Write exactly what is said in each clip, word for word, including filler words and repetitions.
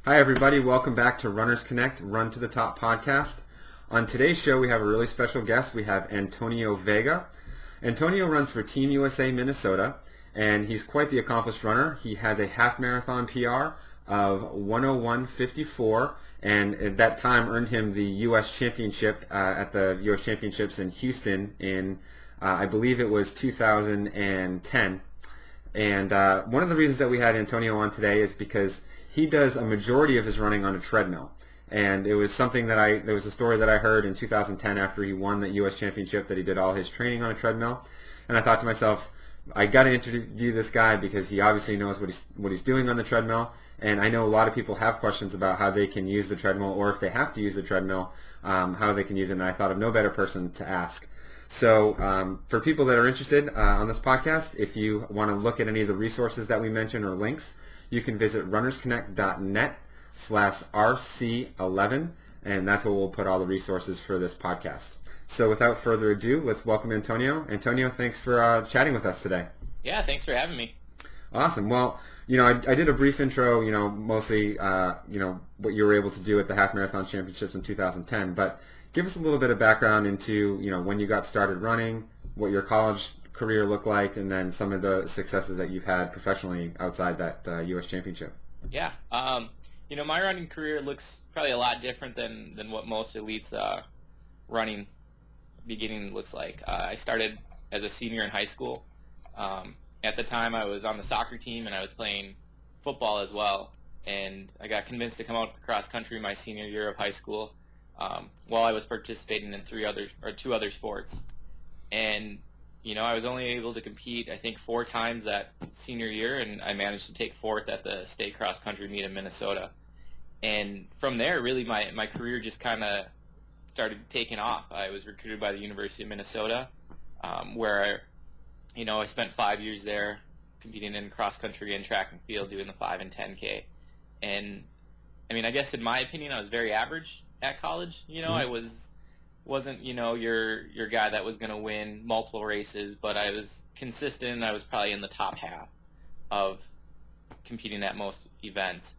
Hi everybody, welcome back to Runners Connect, Run to the Top podcast. On today's show we have a really special guest. We have Antonio Vega. Antonio runs for Team U S A Minnesota, and he's quite the accomplished runner. He has a half marathon P R of one oh one fifty-four, and at that time earned him the U S Championship uh, at the U S Championships in Houston in, uh, I believe it was two thousand ten. And uh, one of the reasons that we had Antonio on today is because he does a majority of his running on a treadmill. And it was something that I, there was a story that I heard in two thousand ten after he won the U S Championship that he did all his training on a treadmill. And I thought to myself, I got to interview this guy because he obviously knows what he's, what he's doing on the treadmill. And I know a lot of people have questions about how they can use the treadmill, or if they have to use the treadmill, um, how they can use it. And I thought of no better person to ask. So um, for people that are interested uh, on this podcast, if you want to look at any of the resources that we mentioned or links, you can visit runnersconnect.net slash RC11, and that's where we'll put all the resources for this podcast. So without further ado, let's welcome Antonio. Antonio, thanks for uh, chatting with us today. Yeah, thanks for having me. Awesome. Well, you know, I, I did a brief intro, you know, mostly, uh, you know, what you were able to do at the Half Marathon Championships in two thousand ten, but give us a little bit of background into, you know, when you got started running, what your college career looked like, and then some of the successes that you've had professionally outside that uh, U S Championship. Yeah. Um, you know, my running career looks probably a lot different than, than what most elites uh, running beginning looks like. Uh, I started as a senior in high school. Um, at the time, I was on the soccer team, and I was playing football as well. And I got convinced to come out cross country my senior year of high school um, while I was participating in three other or two other sports. And you know, I was only able to compete, I think, four times that senior year, and I managed to take fourth at the state cross-country meet in Minnesota. And from there, really, my, my career just kind of started taking off. I was recruited by the University of Minnesota, um, where, I, you know, I spent five years there competing in cross-country and track and field, doing the five and ten K. And, I mean, I guess in my opinion, I was very average at college. You know, mm-hmm. I was... wasn't, you know, your your guy that was going to win multiple races, but I was consistent. I was probably in the top half of competing at most events.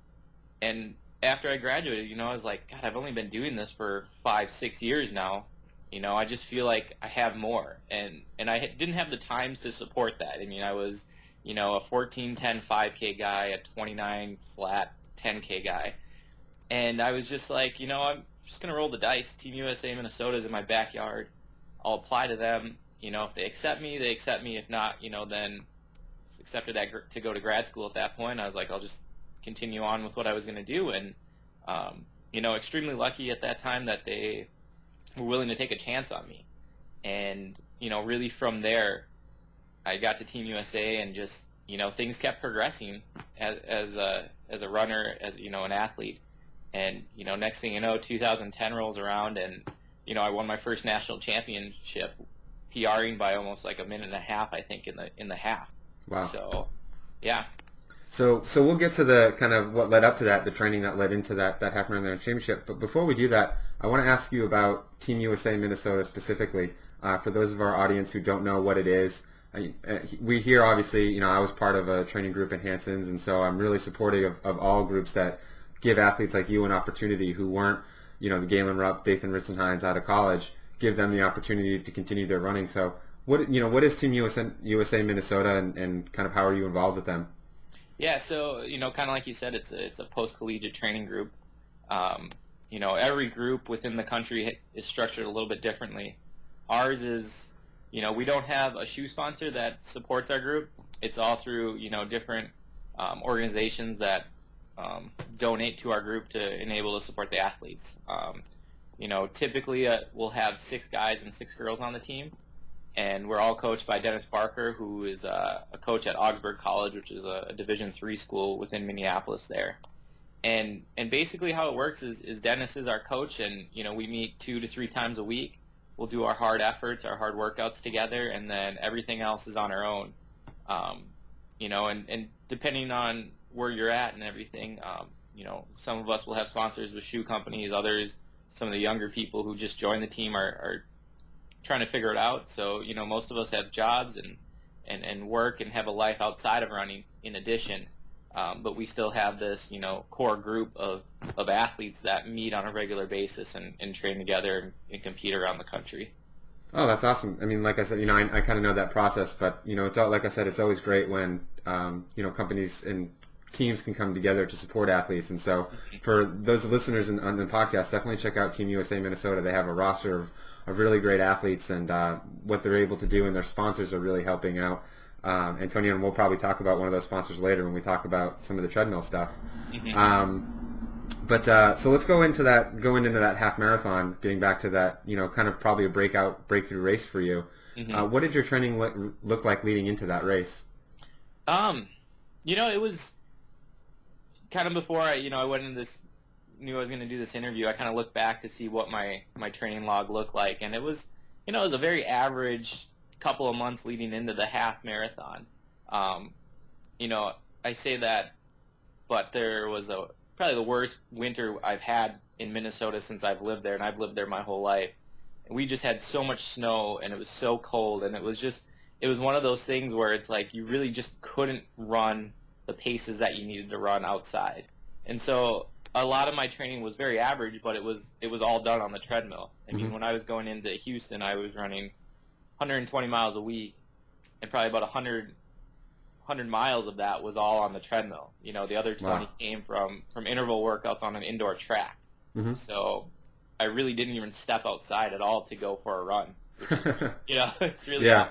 And after I graduated, you know, I was like, God, I've only been doing this for five, six years now. You know, I just feel like I have more. And, and I didn't have the time to support that. I mean, I was, you know, a fourteen ten five K guy, a twenty-nine flat ten K guy. And I was just like, you know, I'm just going to roll the dice. Team U S A Minnesota's in my backyard. I'll apply to them. You know, if they accept me, they accept me. If not, you know, then accepted that to go to grad school at that point. I was like, I'll just continue on with what I was going to do. And, um, you know, extremely lucky at that time that they were willing to take a chance on me. And, you know, really from there, I got to Team U S A, and just, you know, things kept progressing as, as, a, as a runner, as, you know, an athlete. And, you know, next thing you know, two thousand ten rolls around, and, you know, I won my first national championship, PRing by almost like a minute and a half, I think, in the in the half. Wow. So, yeah. So so we'll get to the kind of what led up to that, the training that led into that, that half marathon championship. But before we do that, I want to ask you about Team U S A Minnesota specifically. Uh, for those of our audience who don't know what it is, I, uh, we here obviously, you know, I was part of a training group at Hanson's, and so I'm really supportive of, of all groups that give athletes like you an opportunity who weren't, you know, the Galen Rupp, Dathan Ritzenhines out of college, give them the opportunity to continue their running. So what, you know, what is Team U S A, U S A Minnesota, and, and kind of how are you involved with them? Yeah, so, you know, kind of like you said, it's a, it's a post-collegiate training group. Um, you know, every group within the country is structured a little bit differently. Ours is, you know, we don't have a shoe sponsor that supports our group. It's all through, you know, different um, organizations that Um, donate to our group to enable to support the athletes. Um, you know, typically uh, we'll have six guys and six girls on the team, and we're all coached by Dennis Barker, who is uh, a coach at Augsburg College, which is a, a Division three school within Minneapolis there. And and basically how it works is, is Dennis is our coach, and, you know, we meet two to three times a week. We'll do our hard efforts, our hard workouts together, and then everything else is on our own. Um, you know, and, and depending on where you're at and everything, um, you know, some of us will have sponsors with shoe companies, others, some of the younger people who just joined the team are, are trying to figure it out. So, you know, most of us have jobs and, and, and work and have a life outside of running in addition. Um, but we still have this, you know, core group of, of athletes that meet on a regular basis and, and train together and, and compete around the country. Oh, that's awesome. I mean, like I said, you know, I, I kind of know that process, but you know, it's all, like I said, it's always great when um, you know, companies and teams can come together to support athletes. And so, for those listeners in, on the podcast, definitely check out Team U S A Minnesota. They have a roster of, of really great athletes, and uh, what they're able to do, and their sponsors are really helping out. Um, Antonio, and we'll probably talk about one of those sponsors later when we talk about some of the treadmill stuff. Mm-hmm. Um, But uh, so let's go into that, going into that half marathon, getting back to that, you know, kind of probably a breakout, breakthrough race for you. Mm-hmm. Uh, what did your training look, look like leading into that race? Um, you know, it was kind of before I, you know, I went into this, knew I was going to do this interview. I kind of looked back to see what my my training log looked like, and it was, you know, it was a very average couple of months leading into the half marathon. Um, you know, I say that, but there was a probably the worst winter I've had in Minnesota since I've lived there, and I've lived there my whole life. And we just had so much snow, and it was so cold, and it was just, it was one of those things where it's like you really just couldn't run the paces that you needed to run outside. And so a lot of my training was very average, but it was it was all done on the treadmill. I mean, Mm-hmm. when I was going into Houston, I was running one hundred twenty miles a week, and probably about one hundred one hundred miles of that was all on the treadmill. You know, the other twenty Wow. came from, from interval workouts on an indoor track. Mm-hmm. So I really didn't even step outside at all to go for a run. You know, it's really Yeah.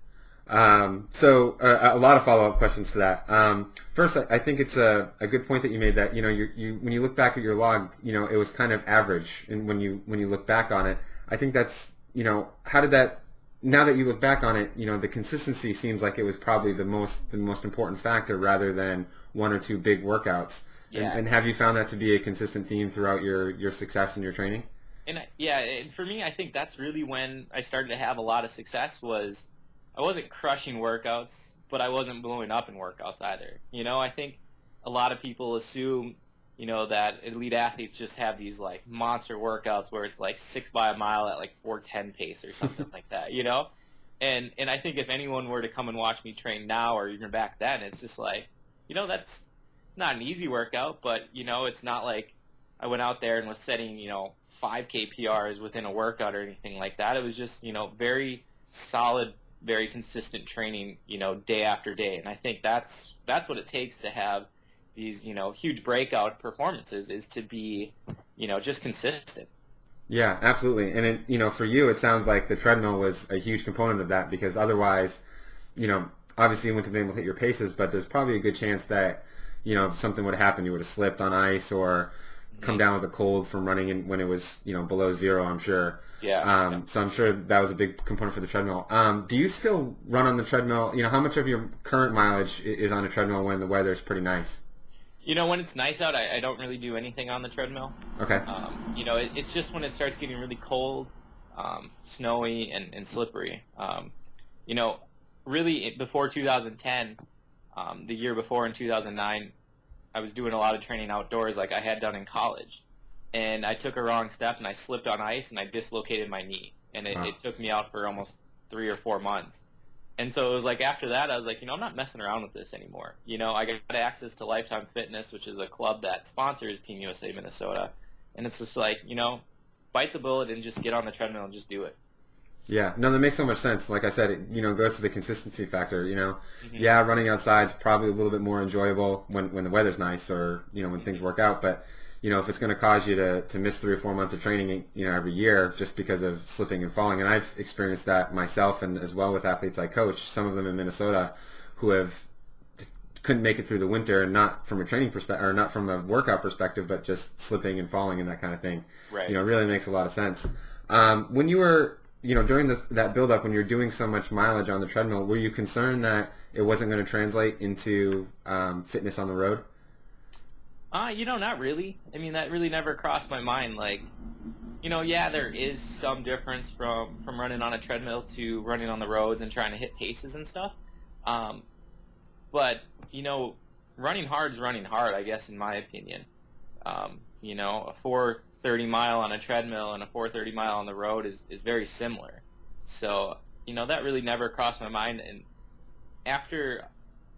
Um, so uh, a lot of follow-up questions to that. Um, first, I, I think it's a, a good point that you made that, you know, you, you when you look back at your log, you know, it was kind of average. And when you when you look back on it, I think that's, you know, how did that, now that you look back on it, you know, the consistency seems like it was probably the most the most important factor rather than one or two big workouts. Yeah. And, and have you found that to be a consistent theme throughout your, your success in your training? And I, yeah, and for me, I think that's really when I started to have a lot of success. Was I wasn't crushing workouts, but I wasn't blowing up in workouts either. You know, I think a lot of people assume, you know, that elite athletes just have these like monster workouts where it's like six by a mile at like four ten pace or something like that, you know? And and I think if anyone were to come and watch me train now or even back then, it's just like, you know, that's not an easy workout, but, you know, it's not like I went out there and was setting, you know, five K P Rs within a workout or anything like that. It was just, you know, very solid, very consistent training, you know, day after day. And I think that's that's what it takes to have these, you know, huge breakout performances, is to be, you know, just consistent. Yeah, absolutely. And it, you know, for you, it sounds like the treadmill was a huge component of that, because otherwise, you know, obviously you wouldn't have been able to hit your paces, but there's probably a good chance that, you know, if something would have happened, you would have slipped on ice or come down with a cold from running in when it was, you know, below zero, I'm sure. Yeah. Um, yeah. So I'm sure that was a big component for the treadmill. Um, do you still run on the treadmill? You know, how much of your current mileage i- is on a treadmill when the weather is pretty nice? You know, when it's nice out, I, I don't really do anything on the treadmill. Okay. Um, you know, it, it's just when it starts getting really cold, um, snowy, and, and slippery. Um, you know, really it, before two thousand ten, um, the year before in two thousand nine, I was doing a lot of training outdoors like I had done in college. And I took a wrong step and I slipped on ice and I dislocated my knee. And it, Wow. it took me out for almost three or four months. And so it was like after that, I was like, you know, I'm not messing around with this anymore. You know, I got access to Lifetime Fitness, which is a club that sponsors Team U S A Minnesota. And it's just like, you know, bite the bullet and just get on the treadmill and just do it. Yeah, no, that makes so much sense. Like I said, it, you know, goes to the consistency factor, you know. Mhm. Yeah, running outside is probably a little bit more enjoyable when, when the weather's nice or, you know, when things work out. But, you know, if it's going to cause you to, to miss three or four months of training, you know, every year just because of slipping and falling, and I've experienced that myself and as well with athletes I coach, some of them in Minnesota who have couldn't make it through the winter, and not from a training perspective or not from a workout perspective, but just slipping and falling and that kind of thing. Right. You know, it really makes a lot of sense. Um, when you were, you know, during this, that build-up, when you're doing so much mileage on the treadmill, were you concerned that it wasn't going to translate into um, fitness on the road? Uh, you know, not really. I mean, that really never crossed my mind. Like, you know, yeah, there is some difference from, from running on a treadmill to running on the roads and trying to hit paces and stuff. Um, but, you know, running hard is running hard, I guess, in my opinion. Um, you know, a four thirty mile on a treadmill and a four thirty mile on the road is, is very similar. So, you know, that really never crossed my mind. And after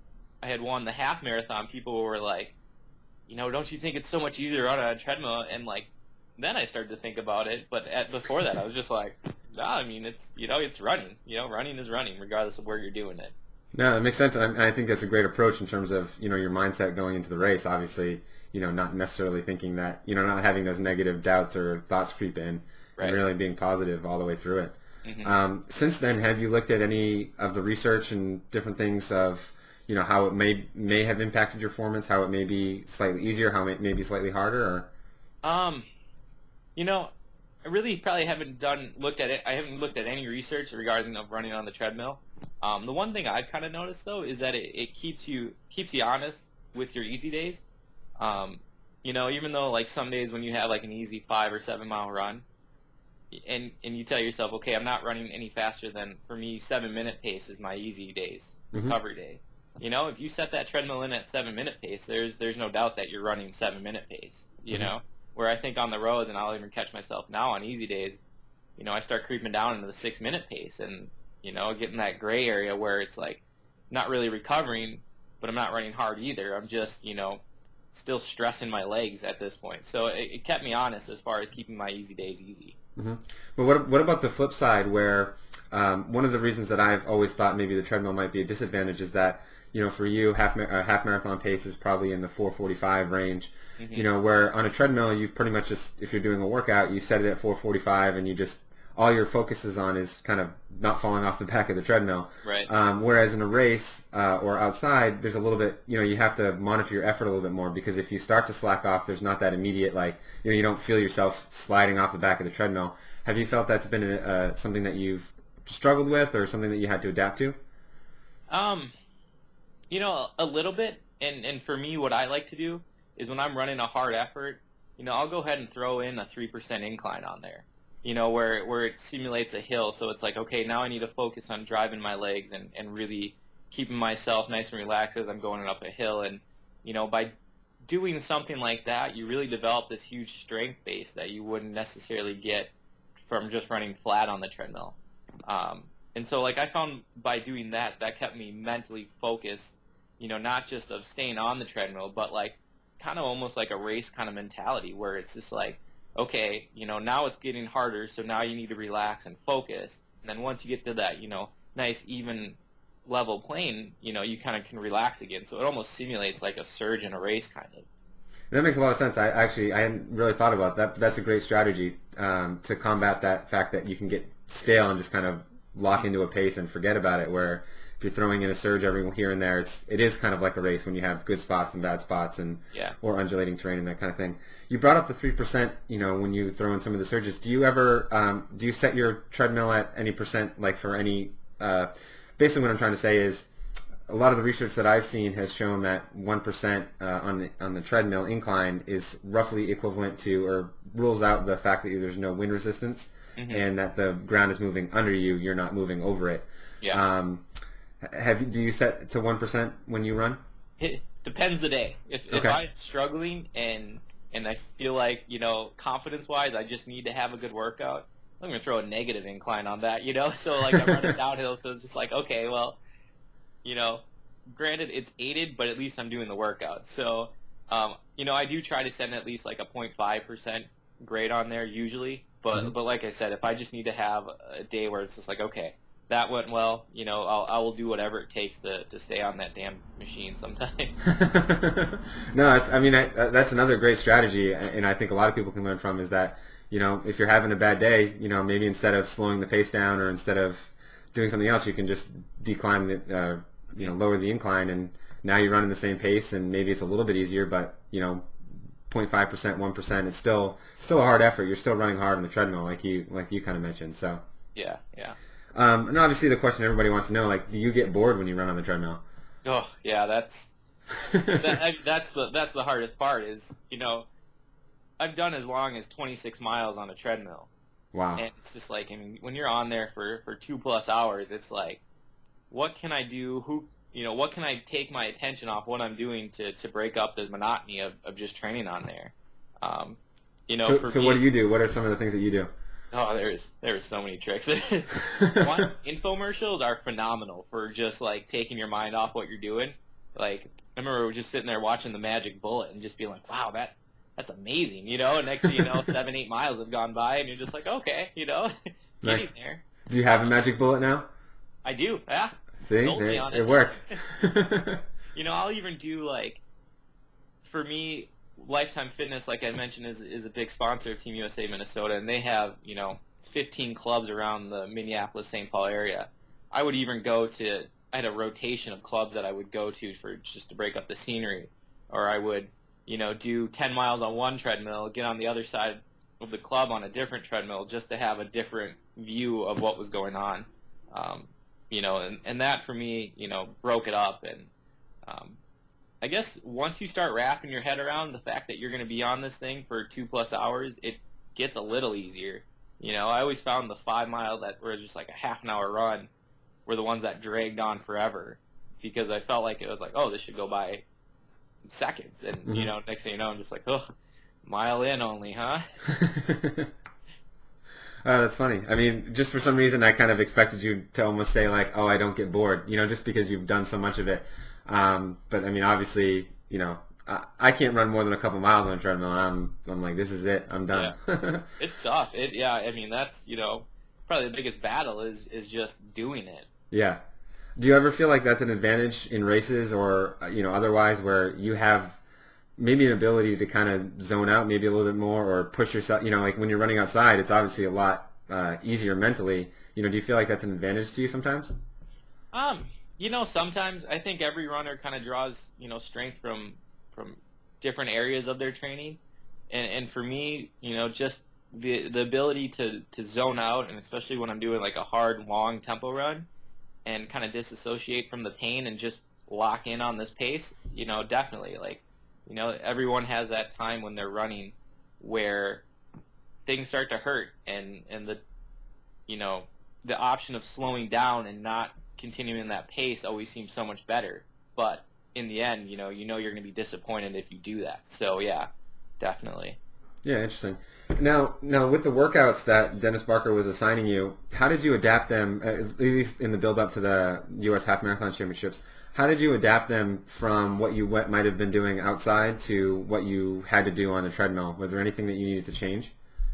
I had won the half marathon, people were like, you know, don't you think it's so much easier to run on a treadmill? And like, then I started to think about it. But at, before that, I was just like, nah, I mean, it's, you know, it's running. You know, running is running, regardless of where you're doing it. No, it makes sense, and I, I think that's a great approach in terms of, you know, your mindset going into the race. Obviously, you know, not necessarily thinking that, you know, not having those negative doubts or thoughts creep in, Right. and really being positive all the way through it. Mm-hmm. Um, since then, have you looked at any of the research and different things of, you know, how it may may have impacted your performance, how it may be slightly easier, how it may be slightly harder, or? Um, you know, I really probably haven't done looked at it. I haven't looked at any research regarding of running on the treadmill. Um, the one thing I've kind of noticed though is that it, it keeps you keeps you honest with your easy days. Um, you know, even though like some days when you have like an easy five or seven mile run, and and you tell yourself, okay, I'm not running any faster than, for me, seven minute pace is my easy days, Mhm. recovery day. You know, if you set that treadmill in at seven minute pace, there's there's no doubt that you're running seven minute pace. You Mhm. know, where I think on the roads, and I'll even catch myself now on easy days, you know, I start creeping down into the six minute pace, and you know, getting that gray area where it's like not really recovering, but I'm not running hard either. I'm just, you know, still stressing my legs at this point. So it, it kept me honest as far as keeping my easy days easy. Mm-hmm. But what what about the flip side, where um, one of the reasons that I've always thought maybe the treadmill might be a disadvantage is that, you know, for you, half ma- uh, half marathon pace is probably in the four forty-five range. Mm-hmm. You know, where on a treadmill you pretty much just, if you're doing a workout, you set it at four forty-five and you just, all your focus is on is kind of not falling off the back of the treadmill. Right. Um, whereas in a race uh, or outside, there's a little bit, you know, you have to monitor your effort a little bit more, because if you start to slack off, there's not that immediate, like, you know, you don't feel yourself sliding off the back of the treadmill. Have you felt that's been uh, something that you've struggled with, or something that you had to adapt to? Um, you know, a little bit, and and for me, what I like to do is when I'm running a hard effort, you know, I'll go ahead and throw in a three percent incline on there. You know, where where it simulates a hill, so it's like, okay, now I need to focus on driving my legs and and really keeping myself nice and relaxed as I'm going up a hill. And you know, by doing something like that, you really develop this huge strength base that you wouldn't necessarily get from just running flat on the treadmill. Um, and so, like, I found by doing that, that kept me mentally focused, you know, not just of staying on the treadmill, but, like, kind of almost like a race kind of mentality where it's just like, okay, you know, now it's getting harder, so now you need to relax and focus. And then once you get to that, you know, nice, even, level plane, you know, you kind of can relax again. So it almost simulates like a surge in a race, kind of. That makes a lot of sense. I actually I hadn't really thought about that. That's a great strategy um, to combat that fact that you can get stale and just kind of lock into a pace and forget about it. Where if you're throwing in a surge every here and there, it's it is kind of like a race when you have good spots and bad spots, and Yeah. or undulating terrain and that kind of thing. You brought up the three percent. You know, when you throw in some of the surges, do you ever um, do you set your treadmill at any percent, like for any? Uh, basically, what I'm trying to say is, a lot of the research that I've seen has shown that one percent uh, on the on the treadmill incline is roughly equivalent to, or rules out the fact that there's no wind resistance, Mhm. and that the ground is moving under you. You're not moving over it. Yeah. Um, have you, do you set to one percent when you run? It depends the day. If if Okay. I'm struggling and and I feel like, you know, confidence wise, I just need to have a good workout, I'm gonna throw a negative incline on that, you know. So like I'm running downhill, so it's just like, okay, well, you know, granted it's aided, but at least I'm doing the workout. So, um, you know, I do try to send at least like a zero point five percent grade on there usually. But Mhm. but like I said, if I just need to have a day where it's just like, okay, that went well, you know, I'll I will do whatever it takes to to stay on that damn machine sometimes. No, it's, I mean I, that's another great strategy, and I think a lot of people can learn from, is that, you know, if you're having a bad day, you know, maybe instead of slowing the pace down, or instead of doing something else, you can just decline the, uh, you know, lower the incline, and now you're running the same pace, and maybe it's a little bit easier, but you know, zero point five percent, one percent, it's still still a hard effort. You're still running hard on the treadmill, like you like you kind of mentioned. So, Yeah, yeah. um, and obviously the question everybody wants to know, like, do you get bored when you run on the treadmill? Oh, yeah, that's that, I, that's the that's the hardest part is, you know, I've done as long as twenty-six miles on a treadmill. Wow. And it's just like, I mean, when you're on there for, for two plus hours, it's like, what can I do? Who, you know, what can I take my attention off what I'm doing to, to break up the monotony of, of just training on there? Um, you know, So, for so me, what do you do? What are some of the things that you do? oh, there's there's so many tricks. One, infomercials are phenomenal for just like taking your mind off what you're doing. Like, I remember just sitting there watching the Magic Bullet and just being like, wow, that that's amazing, you know? And next thing you know, seven, eight miles have gone by, and you're just like, okay, you know, getting Nice. there. Do you have a Um, magic bullet now? I do, yeah. See, Sold me there, on it it. worked. You know, I'll even do, like, for me, Lifetime Fitness, like I mentioned, is is a big sponsor of Team U S A Minnesota, and they have, you know, fifteen clubs around the Minneapolis Saint Paul area. I would even go to, I had a rotation of clubs that I would go to for just to break up the scenery, or I would, you know, do ten miles on one treadmill, get on the other side of the club on a different treadmill just to have a different view of what was going on. Um, you know, and, and that for me, you know, broke it up. And um, I guess once you start wrapping your head around the fact that you're going to be on this thing for two plus hours, it gets a little easier. You know, I always found the five mile that were just like a half an hour run were the ones that dragged on forever, because I felt like it was like, oh, this should go by in seconds. And, Mm-hmm. you know, next thing you know, I'm just like, oh, mile in only, huh? Oh, that's funny. I mean, just for some reason, I kind of expected you to almost say like, "Oh, I don't get bored," you know, just because you've done so much of it. Um, but I mean, obviously, you know, I, I can't run more than a couple miles on a treadmill. And I'm, I'm like, this is it. I'm done. Yeah. It's tough. It, yeah, I mean, that's, you know, probably the biggest battle is, is just doing it. Yeah. Do you ever feel like that's an advantage in races or, uh, you know, otherwise where you have maybe an ability to kind of zone out maybe a little bit more or push yourself, you know, like when you're running outside, it's obviously a lot uh, easier mentally. You know, do you feel like that's an advantage to you sometimes? Um, you know, sometimes I think every runner kind of draws, you know, strength from from different areas of their training, and and for me, you know, just the the ability to to zone out, and especially when I'm doing like a hard, long tempo run, and kind of disassociate from the pain and just lock in on this pace, you know, definitely, like, you know, everyone has that time when they're running where things start to hurt, and and the, you know, the option of slowing down and not continuing that pace always seems so much better. But in the end, you know, you know you're going to be disappointed if you do that. So yeah, definitely. Yeah, interesting. Now, now with the workouts that Dennis Barker was assigning you, how did you adapt them, uh, at least in the build-up to the U S Half Marathon Championships? How did you adapt them from what you what might have been doing outside to what you had to do on the treadmill? Was there anything that you needed to change?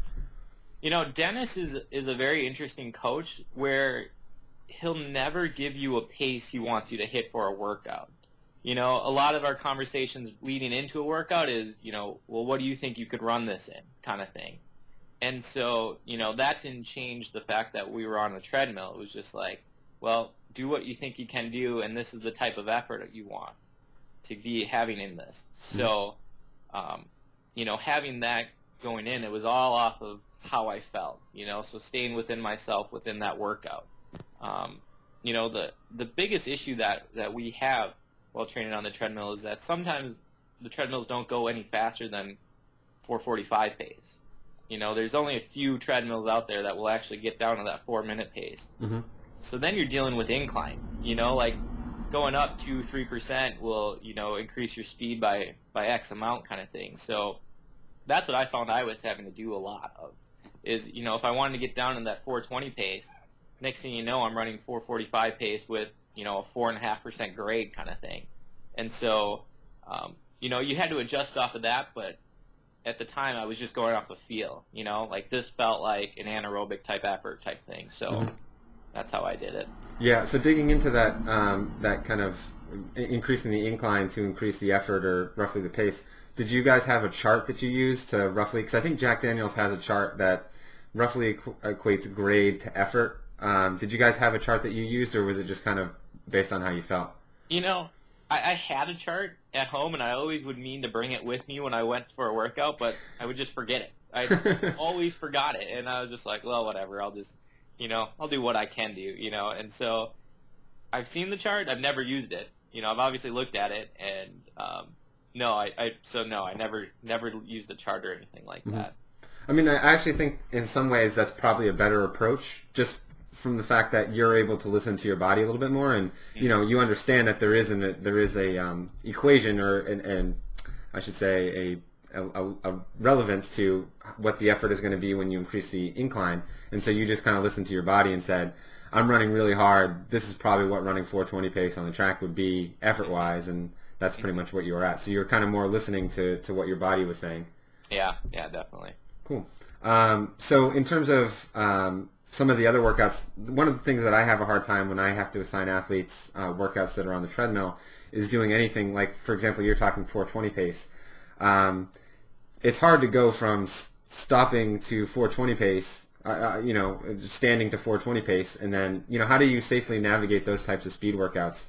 You know, Dennis is is a very interesting coach where he'll never give you a pace he wants you to hit for a workout. You know, a lot of our conversations leading into a workout is, you know, well, what do you think you could run this in, kind of thing. And so, you know, that didn't change the fact that we were on a treadmill. It was just like, well, do what you think you can do, and this is the type of effort that you want to be having in this. So, um, you know, having that going in, it was all off of how I felt, you know, so staying within myself within that workout. Um, you know, the the biggest issue that, that we have while training on the treadmill is that sometimes the treadmills don't go any faster than four forty-five pace. You know, there's only a few treadmills out there that will actually get down to that four-minute pace. Mm-hmm. So then you're dealing with incline. You know, like going up two, three percent will, you know, increase your speed by, by X amount kind of thing. So that's what I found I was having to do a lot of is, you know, if I wanted to get down in that four twenty pace, next thing you know, I'm running four forty-five pace with, you know, a four point five percent grade kind of thing. And so, um, you know, you had to adjust off of that, but at the time I was just going off the feel, you know, like this felt like an anaerobic type effort type thing. So mm-hmm. That's how I did it. Yeah, so digging into that, um, that kind of increasing the incline to increase the effort or roughly the pace, did you guys have a chart that you used to roughly, because I think Jack Daniels has a chart that roughly equ- equates grade to effort. Um, did you guys have a chart that you used, or was it just kind of based on how you felt? You know, I, I had a chart at home, and I always would mean to bring it with me when I went for a workout, but I would just forget it. I always forgot it, and I was just like, well, whatever, I'll just, you know, I'll do what I can do, you know. And so I've seen the chart. I've never used it. You know, I've obviously looked at it, and um, no, I, I so no, I never never used a chart or anything like mm-hmm. that. I mean, I actually think in some ways that's probably a better approach, just from the fact that you're able to listen to your body a little bit more, and you know, you understand that there is an there is a um, equation or and, and I should say a, a a relevance to what the effort is going to be when you increase the incline, and so you just kind of listened to your body and said, I'm running really hard. This is probably what running four twenty pace on the track would be effort-wise, and that's pretty much what you were at. So you were kind of more listening to, to what your body was saying. Yeah, yeah, definitely. Cool. Um, so in terms of um, some of the other workouts, one of the things that I have a hard time when I have to assign athletes uh, workouts that are on the treadmill is doing anything like, for example, you're talking four twenty pace. Um, it's hard to go from s- stopping to four twenty pace, uh, uh, you know, standing to four twenty pace, and then, you know, how do you safely navigate those types of speed workouts?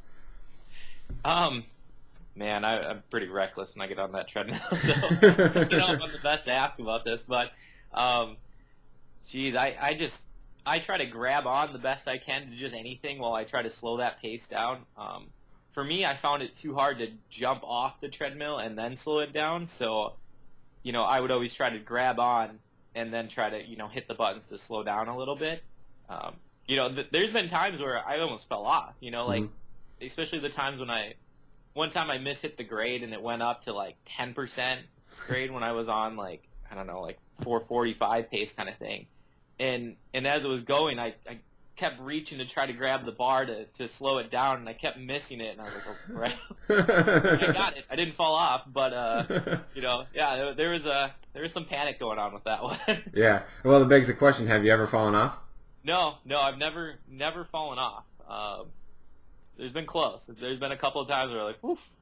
Um, man, I, I'm pretty reckless when I get on that treadmill, so you know, I'm the best to ask about this, but, um, geez, I, I just, I try to grab on the best I can to just anything while I try to slow that pace down. Um, for me, I found it too hard to jump off the treadmill and then slow it down, so, you know, I would always try to grab on and then try to, you know, hit the buttons to slow down a little bit. Um, you know, th- there's been times where I almost fell off, you know, like, mm-hmm. especially the times when I, one time I mishit the grade and it went up to like ten percent grade when I was on like, I don't know, like four forty-five pace kind of thing. And and as it was going, I, I kept reaching to try to grab the bar to, to slow it down, and I kept missing it, and I was like, oh, right. I got it. I didn't fall off, but, uh, you know, yeah, there, there was a, there was some panic going on with that one. Yeah. Well, it begs the question, have you ever fallen off? No, no, I've never, never fallen off. Um, there's been close. There's been a couple of times where like, woof.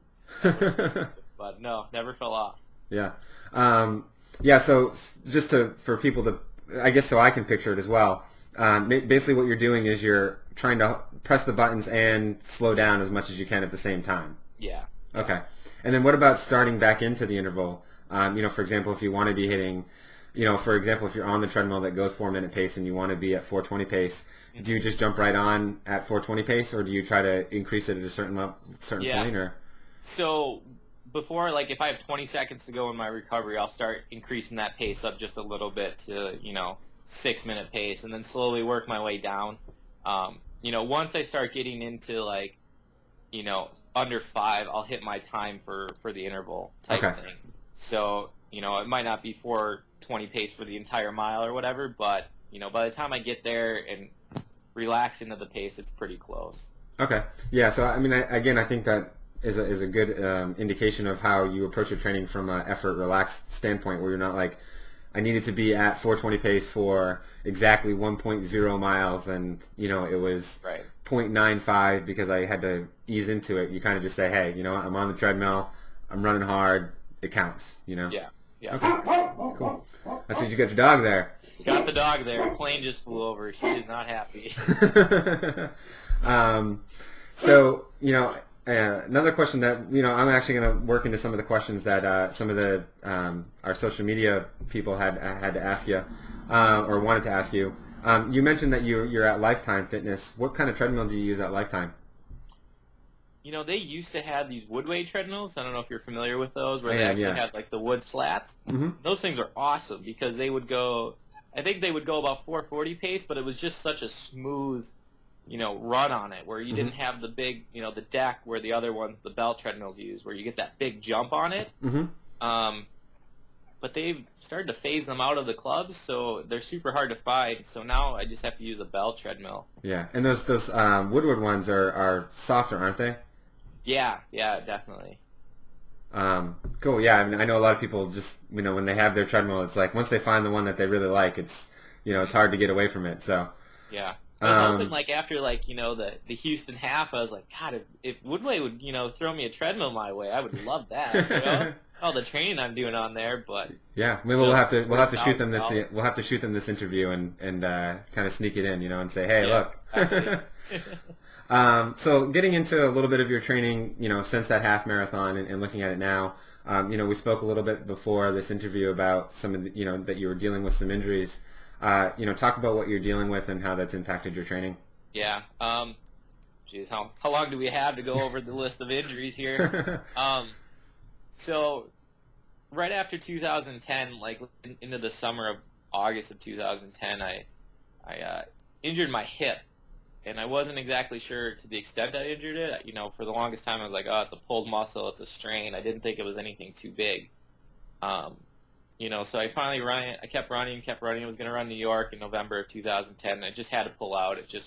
But no, never fell off. Yeah. Um, yeah, so just to, for people to, I guess so I can picture it as well. Um, basically what you're doing is you're trying to press the buttons and slow down as much as you can at the same time. Yeah. Okay. And then what about starting back into the interval? Um, you know, for example, if you want to be hitting, you know, for example, if you're on the treadmill that goes four minute pace and you want to be at four twenty pace, mm-hmm. do you just jump right on at four twenty pace, or do you try to increase it at a certain level, certain yeah. point? Or so before, like, if I have twenty seconds to go in my recovery, I'll start increasing that pace up just a little bit to, you know, six minute pace, and then slowly work my way down. Um, you know, once I start getting into like, you know, under five, I'll hit my time for, for the interval type okay. thing. So, you know, it might not be four twenty pace for the entire mile or whatever, but, you know, by the time I get there and relax into the pace, it's pretty close. Okay. Yeah. So, I mean, I, again, I think that is a, is a good um, indication of how you approach your training from an effort relaxed standpoint, where you're not like, I needed to be at four twenty pace for exactly one point zero miles, and, you know, it was right. zero point nine five because I had to ease into it. You kind of just say, hey, you know what, I'm on the treadmill, I'm running hard, it counts, you know? Yeah, yeah. Okay, cool. I see you got your dog there. Got the dog there. A plane just flew over. She is not happy. um, so, you know, Uh, another question that, you know, I'm actually going to work into some of the questions that uh, some of the um, our social media people had had to ask you uh, or wanted to ask you. Um, you mentioned that you you're at Lifetime Fitness. What kind of treadmill do you use at Lifetime? You know, they used to have these Woodway treadmills. I don't know if you're familiar with those, where I they am, actually yeah. had like the wood slats. Mm-hmm. Those things are awesome because they would go. I think they would go about four forty pace, but it was just such a smooth, you know, run on it, where you mm-hmm. didn't have the big, you know, the deck where the other ones, the belt treadmills use, where you get that big jump on it. Mm-hmm. Um, but they've started to phase them out of the clubs, so they're super hard to find. So now I just have to use a belt treadmill. Yeah, and those those um, Woodward ones are, are softer, aren't they? Yeah, yeah, definitely. Um, cool. Yeah, I mean, I know a lot of people just, you know, when they have their treadmill, it's like once they find the one that they really like, it's, you know, it's hard to get away from it. So. Yeah. I was um, hoping, like, after, like, you know, the, the Houston half, I was like, God, if, if Woodway would, you know, throw me a treadmill my way, I would love that, you know? All the training I'm doing on there, but... Yeah, maybe we'll have to we'll have to shoot them this we'll have to shoot them this interview and, and uh, kind of sneak it in, you know, and say, hey, yeah, look. um, so getting into a little bit of your training, you know, since that half marathon and, and looking at it now, um, you know, we spoke a little bit before this interview about some of the, you know, that you were dealing with some injuries. Uh, you know, talk about what you're dealing with and how that's impacted your training. Yeah. Um, geez, how, how long do we have to go over the list of injuries here? um, so right after two thousand ten, like in, into the summer of August of two thousand ten, I, I uh, injured my hip, and I wasn't exactly sure to the extent I injured it. You know, for the longest time I was like, oh, it's a pulled muscle, it's a strain. I didn't think it was anything too big. Um, You know, so I finally ran. I kept running, kept running. I was going to run New York in November of two thousand ten. And I just had to pull out. It just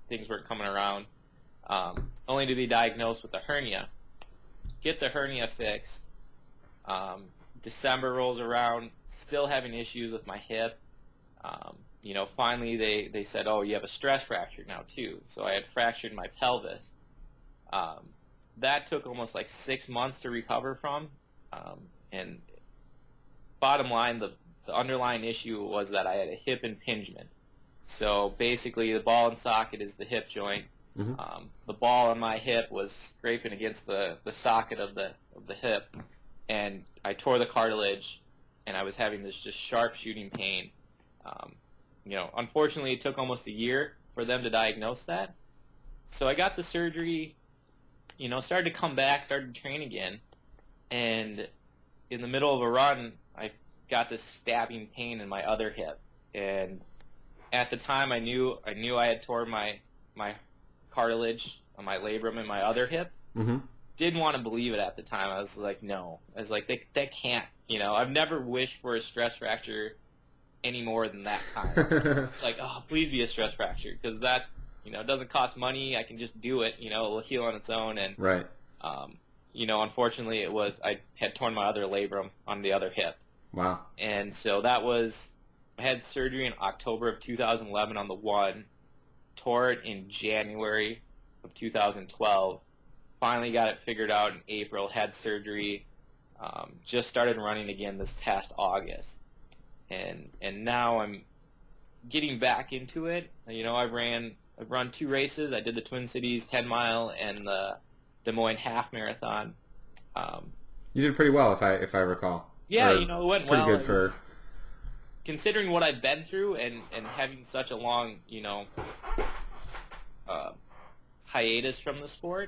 things weren't coming around, um, only to be diagnosed with a hernia. Get the hernia fixed. Um, December rolls around, still having issues with my hip. Um, you know, finally they, they said, oh, you have a stress fracture now too. So I had fractured my pelvis. Um, that took almost like six months to recover from. Um, and bottom line, the, the underlying issue was that I had a hip impingement. So basically the ball and socket is the hip joint. Mm-hmm. Um, the ball on my hip was scraping against the, the socket of the, of the hip, and I tore the cartilage, and I was having this just sharp shooting pain. Um, you know, unfortunately, it took almost a year for them to diagnose that. So I got the surgery, you know, started to come back, started to train again, and in the middle of a run, I got this stabbing pain in my other hip, and at the time, I knew I knew I had torn my my cartilage on my labrum in my other hip. Mm-hmm. Didn't want to believe it at the time. I was like, no. I was like, they, they can't. You know, I've never wished for a stress fracture any more than that time. It's like, oh, please be a stress fracture, because that, you know, it doesn't cost money. I can just do it. You know, it will heal on its own. And Right. um, you know, unfortunately, it was I had torn my other labrum on the other hip. Wow. And so that was, I had surgery in October of two thousand eleven on the one, tore it in January of two thousand twelve, finally got it figured out in April, had surgery, um, just started running again this past August. And and now I'm getting back into it. You know, I ran, I've run two races. I did the Twin Cities ten mile and the Des Moines half marathon. Um, You did pretty well, if I if I recall. yeah, Or you know, it went pretty well. good for. Considering what I've been through and, and having such a long, you know, uh, hiatus from the sport,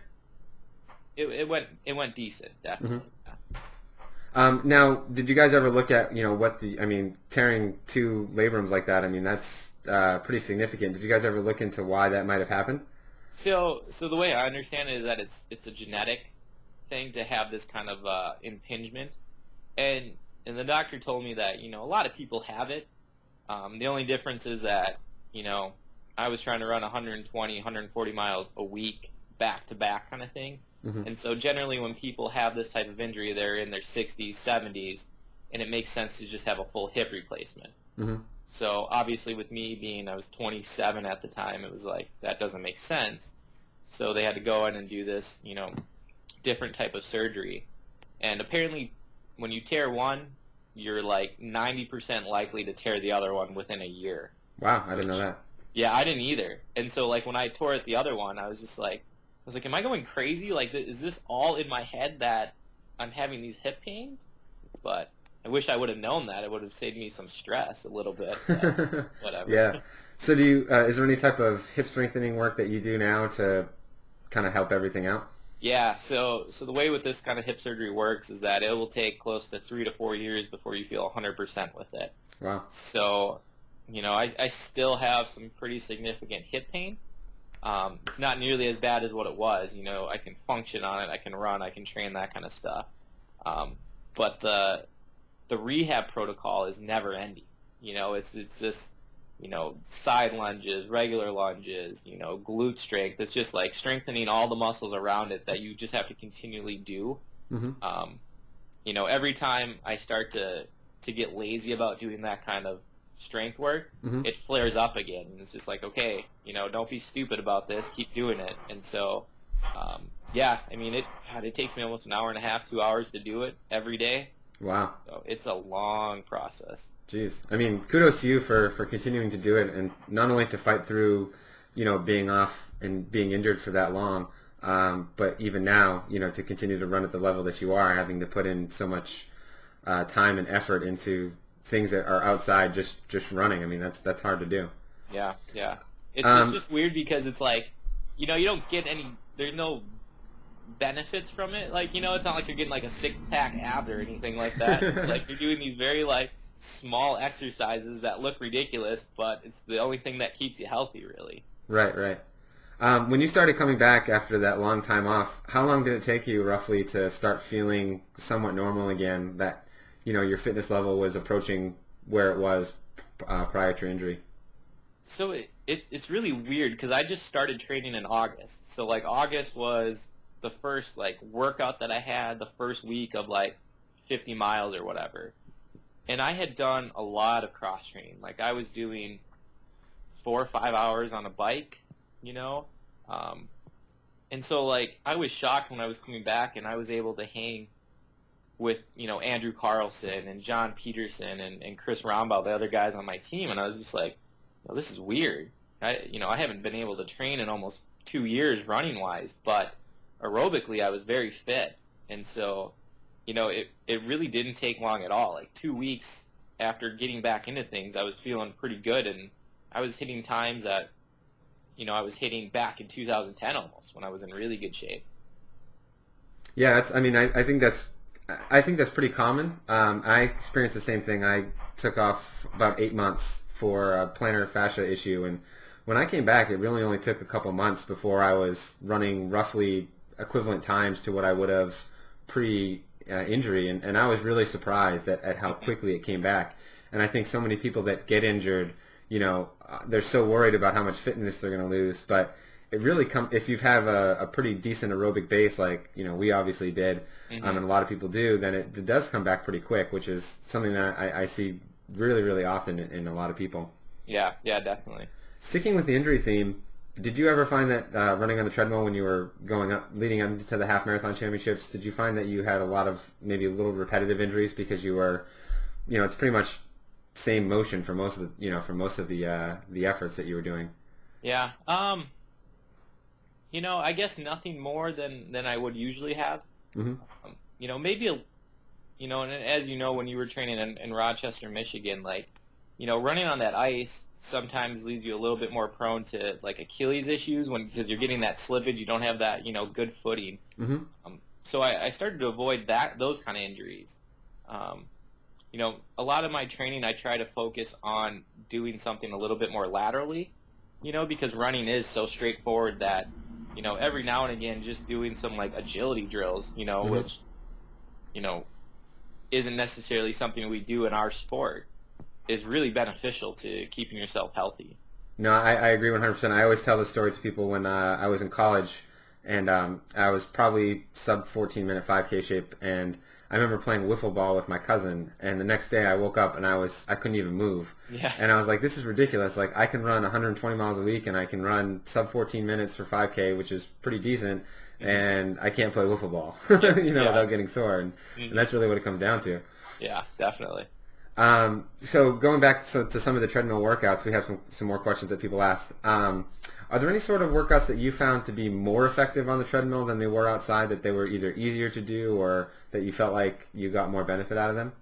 it, it went it went decent, definitely. Mm-hmm. Um, now, did you guys ever look at, you know, what the, I mean, tearing two labrums like that, I mean, that's uh, pretty significant. Did you guys ever look into why that might have happened? So, so the way I understand it is that it's it's a genetic thing to have this kind of uh, impingement, and and the doctor told me that, you know, a lot of people have it. Um, the only difference is that, you know, I was trying to run one twenty, one forty miles a week, back to back kind of thing. Mm-hmm. And so generally when people have this type of injury, they're in their sixties, seventies, and it makes sense to just have a full hip replacement. Mm-hmm. So obviously with me being, I was twenty-seven at the time, it was like, that doesn't make sense. So they had to go in and do this, you know, different type of surgery. And apparently when you tear one, you're like ninety percent likely to tear the other one within a year. Wow, I didn't know that. Yeah, I didn't either. And so like when I tore it the other one, I was just like, I was like, am I going crazy? Like, th- is this all in my head that I'm having these hip pains? But I wish I would have known that. It would have saved me some stress a little bit. But whatever. Yeah. So do you, uh, is there any type of hip strengthening work that you do now to kind of help everything out? Yeah, so so the way with this kind of hip surgery works is that it will take close to three to four years before you feel one hundred percent with it. Wow. So, you know, I, I still have some pretty significant hip pain. Um, it's not nearly as bad as what it was. You know, I can function on it, I can run, I can train, that kind of stuff. Um, but the the rehab protocol is never ending. You know, it's it's this, you know, side lunges, regular lunges, you know, glute strength. It's just like strengthening all the muscles around it that you just have to continually do. Mm-hmm. Um, you know, every time I start to to get lazy about doing that kind of strength work, Mm-hmm. it flares up again. And it's just like, okay, you know, don't be stupid about this. Keep doing it. And so, um, yeah, I mean, it God, it takes me almost an hour and a half, two hours to do it every day. Wow. So it's a long process. Jeez. I mean, kudos to you for, for continuing to do it, and not only to fight through, you know, being off and being injured for that long, um, but even now, you know, to continue to run at the level that you are, having to put in so much uh, time and effort into things that are outside just, just running. I mean, that's that's hard to do. Yeah, yeah. It's, Um, it's just weird because it's like, you know, you don't get any, there's no benefits from it. Like, you know, it's not like you're getting like a six-pack abs or anything like that. Like, you're doing these very, like, small exercises that look ridiculous, but it's the only thing that keeps you healthy, really. Right, right. Um, when you started coming back after that long time off, how long did it take you roughly to start feeling somewhat normal again, that, you know, your fitness level was approaching where it was uh, prior to injury? So it, it, it's really weird because I just started training in August. So like August was the first like workout that I had, the first week of like fifty miles or whatever. And I had done a lot of cross training. Like I was doing four or five hours on a bike, you know. Um, and so like I was shocked when I was coming back and I was able to hang with, you know, Andrew Carlson and John Peterson and, and Chris Rombau, the other guys on my team, and I was just like, well, this is weird. I, you know, I haven't been able to train in almost two years running-wise, but aerobically I was very fit. And so, you know, it, it really didn't take long at all. Like two weeks after getting back into things, I was feeling pretty good, and I was hitting times that, you know, I was hitting back in two thousand ten almost when I was in really good shape. Yeah, that's. I mean, I, I think that's. I think that's pretty common. Um, I experienced the same thing. I took off about eight months for a plantar fascia issue, and when I came back, it really only took a couple months before I was running roughly equivalent times to what I would have pre-injury, uh, and, and I was really surprised at, at how quickly it came back. And I think so many people that get injured, you know, uh, they're so worried about how much fitness they're going to lose, but it really come if you have a, a pretty decent aerobic base, like you know we obviously did, mm-hmm. um, and a lot of people do, then it, it does come back pretty quick, which is something that I, I see really, really often in, in a lot of people. Yeah, yeah, definitely. Sticking with the injury theme, did you ever find that uh, running on the treadmill when you were going up, leading up to the half marathon championships, did you find that you had a lot of maybe a little repetitive injuries because you were, you know, it's pretty much same motion for most of the, you know, for most of the uh, the efforts that you were doing? Yeah. Um. You know, I guess nothing more than, than I would usually have. Mm-hmm. Um, you know, maybe, a, you know, and as you know, when you were training in, in Rochester, Michigan, like, you know, running on that ice sometimes leaves you a little bit more prone to, like, Achilles issues when because you're getting that slippage, you don't have that, you know, good footing. Mm-hmm. Um, so I, I started to avoid that those kind of injuries. Um, you know, a lot of my training, I try to focus on doing something a little bit more laterally, you know, because running is so straightforward that, you know, every now and again, just doing some like agility drills, you know, mm-hmm. which, you know, isn't necessarily something we do in our sport, is really beneficial to keeping yourself healthy. No, I, I agree one hundred percent. I always tell the story to people when uh, I was in college, and um, I was probably sub fourteen minute five K shape, and I remember playing wiffle ball with my cousin, and the next day I woke up and I was I couldn't even move. Yeah. And I was like, this is ridiculous. Like I can run one hundred twenty miles a week and I can run sub fourteen minutes for five K, which is pretty decent, mm-hmm. and I can't play wiffle ball, you know, yeah. without getting sore. And, mm-hmm. and that's really what it comes down to. Yeah, definitely. Um, so going back to, to some of the treadmill workouts, we have some, some more questions that people asked. Um, are there any sort of workouts that you found to be more effective on the treadmill than they were outside, that they were either easier to do or that you felt like you got more benefit out of them?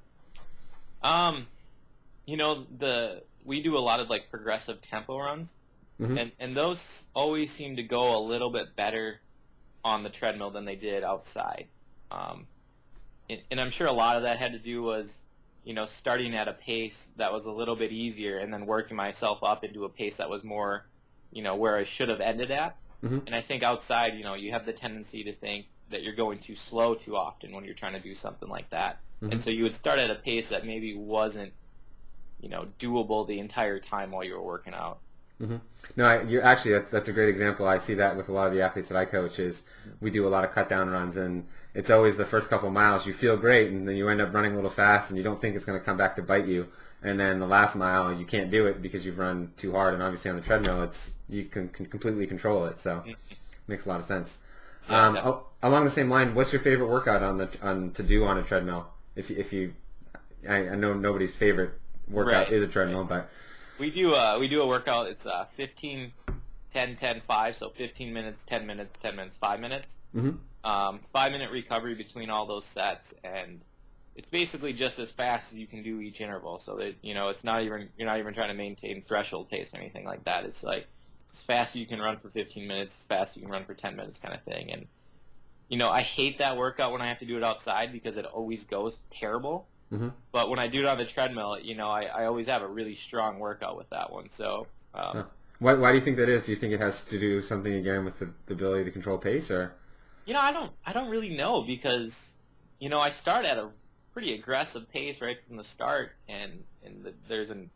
Um, you know, the we do a lot of like progressive tempo runs, mm-hmm. and, and those always seem to go a little bit better on the treadmill than they did outside. Um, and, and I'm sure a lot of that had to do was, you know, starting at a pace that was a little bit easier and then working myself up into a pace that was more, you know, where I should have ended at. Mm-hmm. And I think outside, you know, you have the tendency to think that you're going too slow too often when you're trying to do something like that. Mm-hmm. And so you would start at a pace that maybe wasn't, you know, doable the entire time while you were working out. Mm-hmm. No, I, you're actually that's that's a great example. I see that with a lot of the athletes that I coach. Is we do a lot of cut down runs, and it's always the first couple of miles you feel great, and then you end up running a little fast, and you don't think it's going to come back to bite you. And then the last mile you can't do it because you've run too hard. And obviously on the treadmill, it's you can, can completely control it. So it makes a lot of sense. Yeah, um, al- along the same line, what's your favorite workout on the on to do on a treadmill? If if you, I, I know nobody's favorite workout right, is a treadmill, right. but we do uh we do a workout. It's uh fifteen, ten, ten, five. So fifteen minutes, ten minutes, ten minutes, five minutes. Mm-hmm. Um, five minute recovery between all those sets, and it's basically just as fast as you can do each interval. So that you know it's not even you're not even trying to maintain threshold pace or anything like that. It's like as fast as you can run for fifteen minutes, as fast as you can run for ten minutes, kind of thing. And you know I hate that workout when I have to do it outside because it always goes terrible. Mm-hmm. But when I do it on the treadmill, you know, I, I always have a really strong workout with that one. So, um, huh. why why do you think that is? Do you think it has to do something again with the, the ability to control pace, or? You know, I don't I don't really know because, you know, I start at a pretty aggressive pace right from the start, and and the, there's an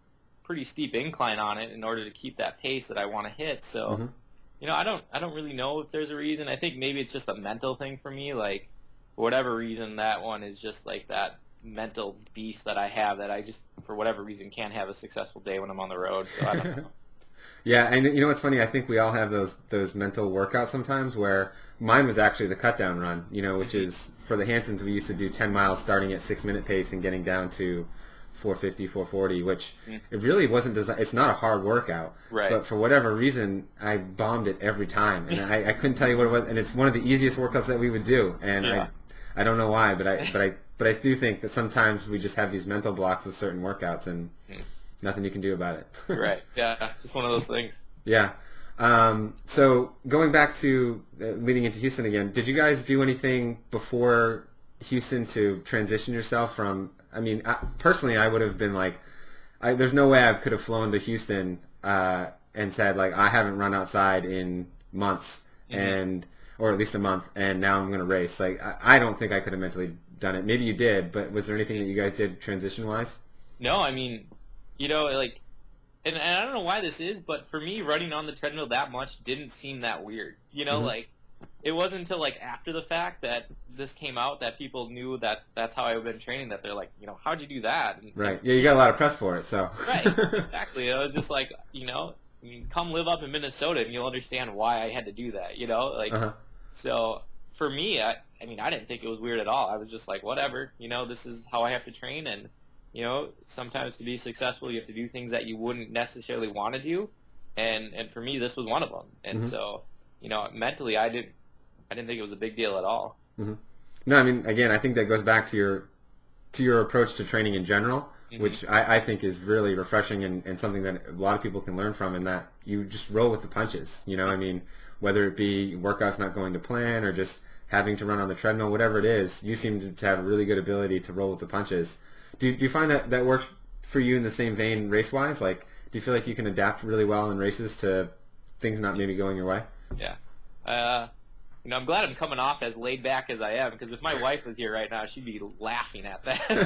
pretty steep incline on it in order to keep that pace that I want to hit. So, Mm-hmm. you know, I don't I don't really know if there's a reason. I think maybe it's just a mental thing for me. Like, for whatever reason, that one is just like that mental beast that I have that I just, for whatever reason, can't have a successful day when I'm on the road. So I don't know. Yeah, and you know what's funny? I think we all have those those mental workouts sometimes where mine was actually the cut down run, you know, which Mhm. is for the Hansons we used to do ten miles starting at six minute pace and getting down to four fifty, four forty, which Mm. it really wasn't designed. It's not a hard workout, Right. but for whatever reason, I bombed it every time, and I, I couldn't tell you what it was. And it's one of the easiest workouts that we would do, and Yeah. I I don't know why, but I but I but I do think that sometimes we just have these mental blocks with certain workouts, and Mm. nothing you can do about it. Right. Yeah. Just one of those things. Yeah. Um, so going back to uh, leading into Houston again, did you guys do anything before Houston to transition yourself from? I mean, I, personally, I would have been like, I, there's no way I could have flown to Houston uh, and said like, I haven't run outside in months, Mhm. and or at least a month, and now I'm going to race. Like, I, I don't think I could have mentally done it. Maybe you did, but was there anything that you guys did transition wise? No, I mean, you know, like, and, and I don't know why this is, but for me, running on the treadmill that much didn't seem that weird. You know, Mm-hmm. like, it wasn't until, like, after the fact that this came out that people knew that that's how I've been training, that they're like, you know, how'd you do that? And, Right. and Yeah, you got a lot of press for it, so. right, exactly. It was just like, you know, I mean, come live up in Minnesota and you'll understand why I had to do that, you know? Like, Uh-huh. so for me, I, I mean, I didn't think it was weird at all. I was just like, whatever, you know, this is how I have to train, and, you know, sometimes to be successful, you have to do things that you wouldn't necessarily want to do, and and for me, this was one of them. And Mm-hmm. so, you know, mentally, I didn't, I didn't think it was a big deal at all. Mm-hmm. No, I mean, again, I think that goes back to your to your approach to training in general, Mm-hmm. which I, I think is really refreshing and, and something that a lot of people can learn from, in that you just roll with the punches. You know, I mean, whether it be workouts not going to plan or just having to run on the treadmill, whatever it is, you seem to, to have a really good ability to roll with the punches. Do, do you find that that works for you in the same vein race-wise? Like, do you feel like you can adapt really well in races to things not maybe going your way? Yeah. Uh, you know, I'm glad I'm coming off as laid back as I am, because if my wife was here right now, she'd be laughing at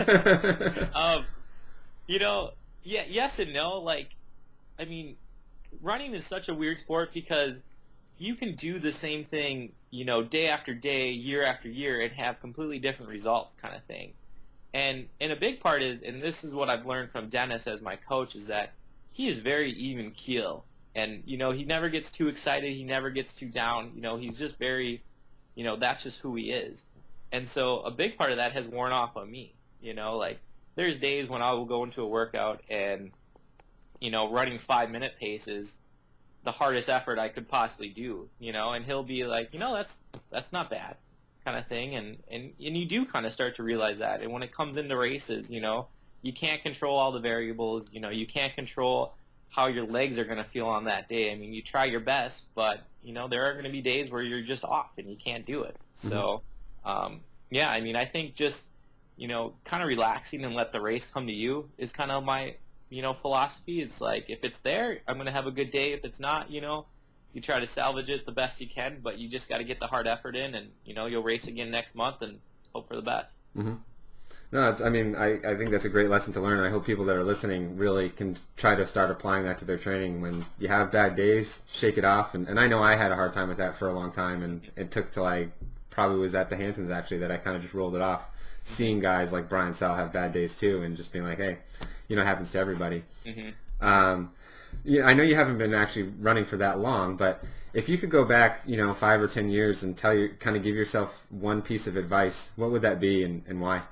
that. um, you know, yeah, yes and no. Like, I mean, running is such a weird sport because you can do the same thing, you know, day after day, year after year, and have completely different results, kind of thing. And and a big part is, and this is what I've learned from Dennis as my coach, is that he is very even keel. And, you know, he never gets too excited. He never gets too down. You know, he's just very, you know, that's just who he is. And so a big part of that has worn off on me. You know, like, there's days when I will go into a workout and, you know, running five-minute paces, the hardest effort I could possibly do, you know, and he'll be like, you know, that's that's not bad, kind of thing, and, and, and you do kind of start to realize that. And when it comes into races, you know, you can't control all the variables, you know, you can't control how your legs are going to feel on that day. I mean, you try your best, but, you know, there are going to be days where you're just off and you can't do it. So, um, yeah, I mean, I think just, you know, kind of relaxing and let the race come to you is kind of my, you know, philosophy. It's like, if it's there, I'm going to have a good day. If it's not, you know, you try to salvage it the best you can, but you just got to get the hard effort in, and, you know, you'll race again next month and hope for the best. Mm-hmm. No, it's, I mean, I, I think that's a great lesson to learn, and I hope people that are listening really can try to start applying that to their training. When you have bad days, shake it off. And, and I know I had a hard time with that for a long time, and it took till I probably was at the Hansons, actually, that I kind of just rolled it off, seeing guys like Brian Sell have bad days too, and just being like, hey, you know, it happens to everybody. Mm-hmm. Um, yeah, I know you haven't been actually running for that long, but if you could go back, you know, five or ten years and tell you, kind of give yourself one piece of advice, what would that be, and, and why?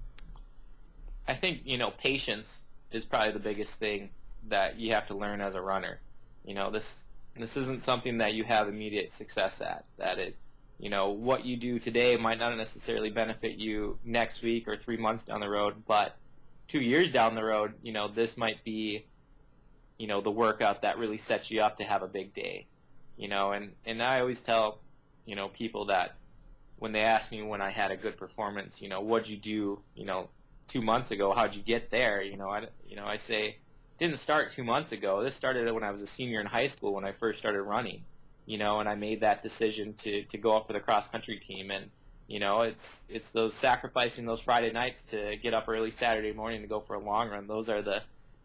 I think, you know, patience is probably the biggest thing that you have to learn as a runner. You know, this this isn't something that you have immediate success at. That it, you know, what you do today might not necessarily benefit you next week or three months down the road, but two years down the road, you know, this might be, you know, the workout that really sets you up to have a big day. You know, and, and I always tell, you know, people that when they ask me when I had a good performance, you know, what'd you do, you know, two months ago, how'd you get there? You know, I, you know, I say, didn't start two months ago. This started when I was a senior in high school when I first started running, you know, and I made that decision to, to go up for the cross-country team. And, you know, it's it's those sacrificing those Friday nights to get up early Saturday morning to go for a long run. Those are the,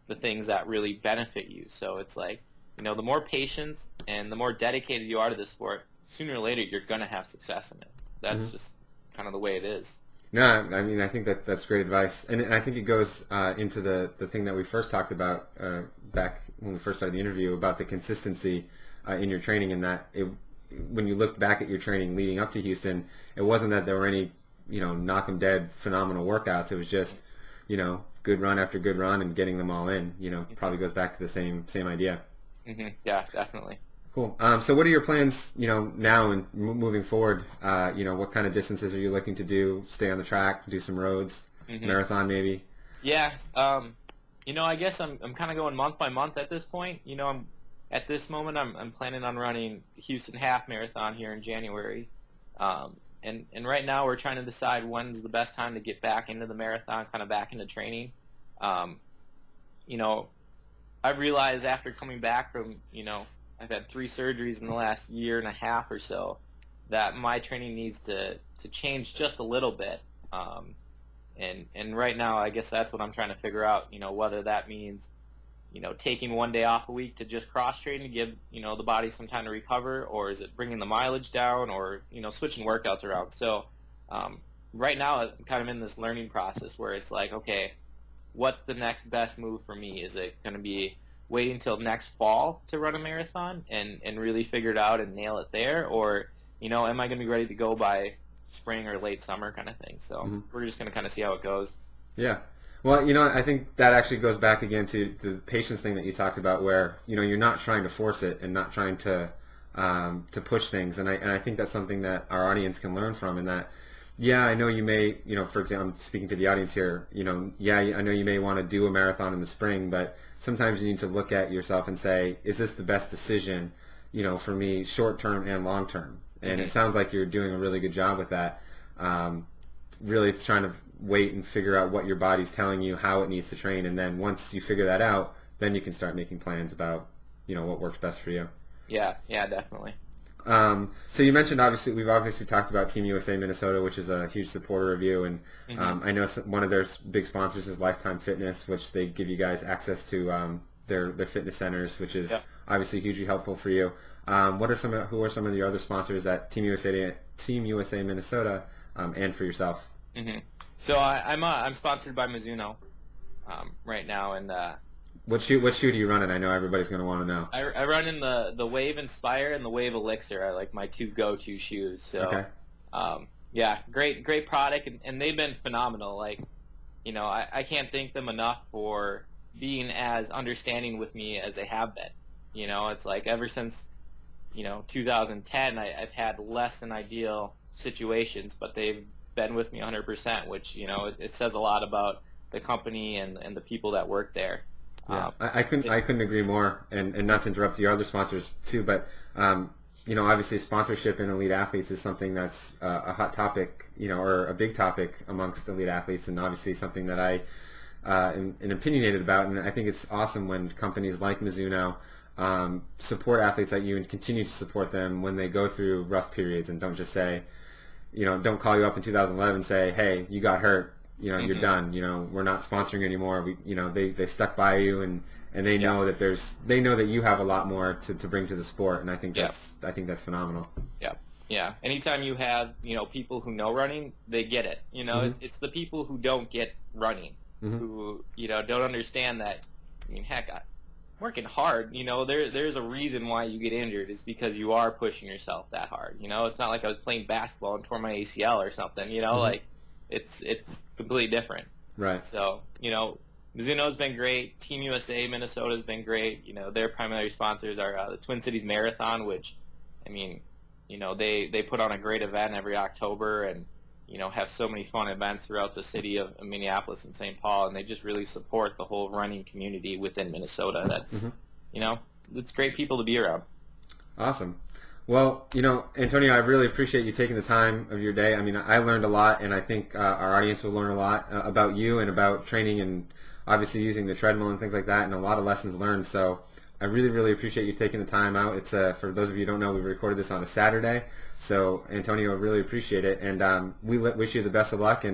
the things that really benefit you. So it's like, you know, the more patience and the more dedicated you are to the sport, sooner or later you're going to have success in it. That's Mm-hmm. just kind of the way it is. No, I mean, I think that that's great advice, and I think it goes uh, into the, the thing that we first talked about uh, back when we first started the interview about the consistency uh, in your training, and that it, when you look back at your training leading up to Houston, it wasn't that there were any, you know, knock 'em dead phenomenal workouts. It was just, you know, good run after good run and getting them all in. You know, probably goes back to the same same idea. Hmm. Yeah, definitely. Cool. Um, so what are your plans, you know, now and m- moving forward? Uh, you know, what kind of distances are you looking to do? Stay on the track, do some roads, Hmm. marathon maybe? Yeah, um, you know, I guess I'm I'm kind of going month by month at this point. You know, I'm at this moment I'm I'm planning on running the Houston Half Marathon here in January, um, and and right now we're trying to decide when's the best time to get back into the marathon, kind of back into training. Um, you know, I realized after coming back from, you know, I've had three surgeries in the last year and a half or so, that my training needs to to change just a little bit. Um, and and right now, I guess that's what I'm trying to figure out. You know, whether that means, you know, taking one day off a week to just cross train to give, you know, the body some time to recover, or is it bringing the mileage down, or, you know, switching workouts around. So um, right now, I'm kind of in this learning process where it's like, okay, what's the next best move for me? Is it going to be waiting until next fall to run a marathon and, and really figure it out and nail it there? Or, you know, am I going to be ready to go by spring or late summer kind of thing? So Mm-hmm. we're just going to kind of see how it goes. Yeah. Well, you know, I think that actually goes back again to the patience thing that you talked about, where you know you're not trying to force it and not trying to um, to push things, and I and I think that's something that our audience can learn from. And that, yeah, I know you may, you know, for example, I'm speaking to the audience here. You know, yeah, I know you may want to do a marathon in the spring, but sometimes you need to look at yourself and say, is this the best decision, you know, for me, short term and long term? And Mm-hmm. it sounds like you're doing a really good job with that. Um, really trying to wait and figure out what your body's telling you, how it needs to train, and then once you figure that out, then you can start making plans about, you know, what works best for you. Yeah, yeah, definitely. Um, so you mentioned, obviously, we've obviously talked about Team U S A Minnesota, which is a huge supporter of you, and Mm-hmm. um, I know some, one of their s- big sponsors is Lifetime Fitness, which they give you guys access to um, their their fitness centers, which is Yep. obviously hugely helpful for you. Um, what are some of, who are some of the other sponsors at Team U S A Team U S A Minnesota, um, and for yourself? Mm-hmm. So I, I'm uh, I'm sponsored by Mizuno um, right now, and uh, What shoe what shoe do you run in? I know everybody's going to want to know. I, I run in the, the Wave Inspire and the Wave Elixir are like my two go-to shoes. So, Okay. um, yeah, great great product, and, and they've been phenomenal. Like, you know, I, I can't thank them enough for being as understanding with me as they have been. You know, it's like ever since, you know, two thousand ten, I, I've had less than ideal situations, but they've been with me one hundred percent, which, you know, it, it says a lot about the company and, and the people that work there. Yeah, Um, I, I couldn't it, I couldn't agree more, and, and not to interrupt your other sponsors too, but um, you know, obviously sponsorship in elite athletes is something that's uh, a hot topic, you know, or a big topic amongst elite athletes, and obviously something that I uh, am, am opinionated about, and I think it's awesome when companies like Mizuno um, support athletes like you and continue to support them when they go through rough periods, and don't just say, you know, don't call you up in two thousand eleven and say, hey, you got hurt, you know, you're mm-hmm. done, you know, we're not sponsoring you anymore. We, you know, they, they stuck by you, and, and they Yeah. know that there's, they know that you have a lot more to, to bring to the sport, and I think Yeah. that's, I think that's phenomenal. Yeah, yeah. Anytime you have, you know, people who know running, they get it. You know, Mhm. it's, it's the people who don't get running Mhm. who, you know, don't understand that. I mean, heck, I, working hard, you know, there there's a reason why you get injured. It's because you are pushing yourself that hard. You know, it's not like I was playing basketball and tore my A C L or something. You know, Mhm. like it's it's completely different. Right. So, you know, Mizuno's been great. Team U S A Minnesota's been great. You know, their primary sponsors are uh, the Twin Cities Marathon, which, I mean, you know, they, they put on a great event every October and, you know, have so many fun events throughout the city of Minneapolis and Saint Paul, and they just really support the whole running community within Minnesota. That's, Mhm. you know, it's great people to be around. Awesome. Well, you know, Antonio, I really appreciate you taking the time of your day. I mean, I learned a lot, and I think uh, our audience will learn a lot uh, about you and about training and obviously using the treadmill and things like that, and a lot of lessons learned. So I really, really appreciate you taking the time out. It's uh, for those of you who don't know, we recorded this on a Saturday. So, Antonio, I really appreciate it, and um, we wish you the best of luck, and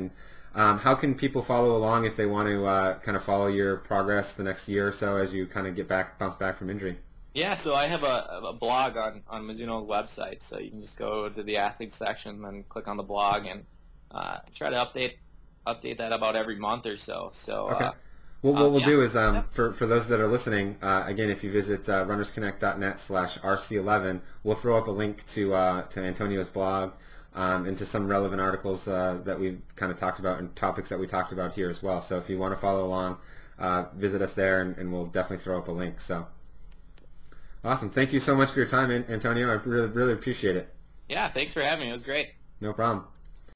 Um, how can people follow along if they want to uh, kind of follow your progress the next year or so as you kind of get back, bounce back from injury? Yeah, so I have a, a blog on, on Mizuno's website, so you can just go to the athletes section and click on the blog and uh, try to update update that about every month or so. So Okay. uh, Well, what um, we'll yeah. do is, um, Yep. for, for those that are listening, uh, again, if you visit uh, runnersconnect.net slash RC11, we'll throw up a link to uh, to Antonio's blog um, and to some relevant articles uh, that we've kind of talked about and topics that we talked about here as well. So if you want to follow along, uh, visit us there, and, and we'll definitely throw up a link. So awesome. Thank you so much for your time, An- Antonio. I really, really appreciate it. Yeah, thanks for having me. It was great. No problem.